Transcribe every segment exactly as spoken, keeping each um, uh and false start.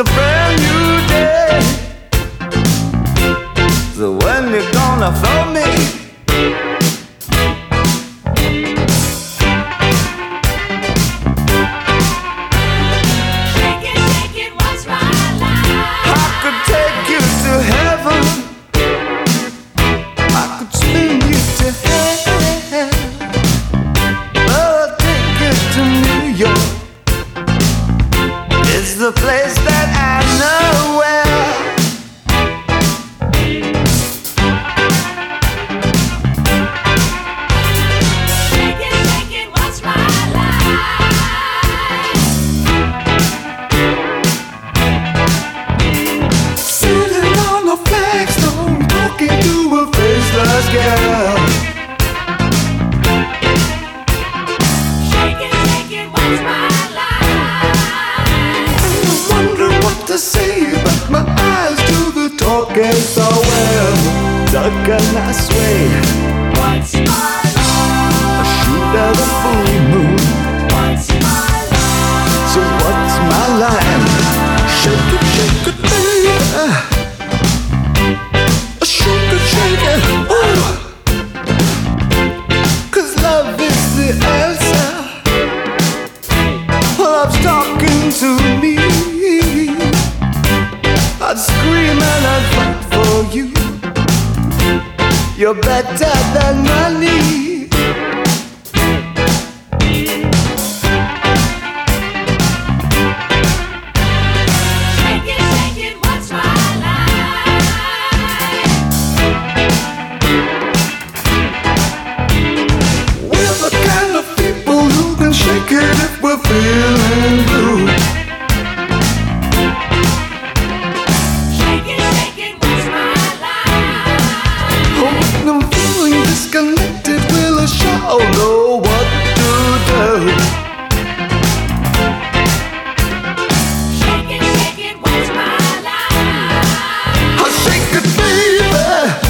a brand new day. So when you gonna throw me? Shake it, shake it, what's my life? I could take you to heaven, I could spin you to hell, but I'll take you to New York. It's the place that I know well. Shake it, shake it, what's my life? Sitting on a flagstone, talking to a faceless girl. Shake it, shake it, what's my life? I'm wondering what to say, but my eyes do the talking so well. Duck and I sway, What's my life? I shoot at the full moon. What's my life? So what's my line? Shake it, shake it, baby. Shake it, shake it, ooh. 'Cause love is the answer. Love's talking to me. I'd scream and I'd fight for you. You're better than money. Shake it, shake it, what's my life? We're the kind of people who can shake it if we're feeling blue. Shake it, shake it, what's my life? Oh, when I'm feeling disconnected, will I sure know what to do? Shake it, shake it, what's my life? Oh, shake it, baby.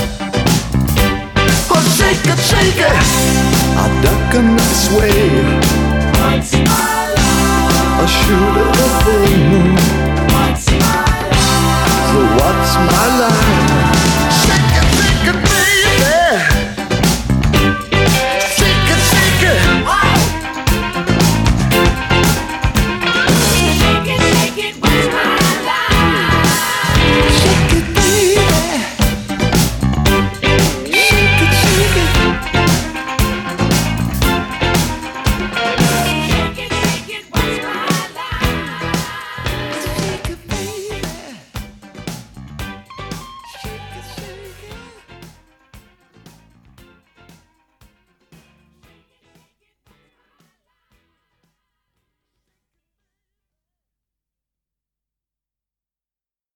Oh, shake it, shake it. I duck and I sway. What's my life? I shoot at the full moon. What's my life? So what's my life?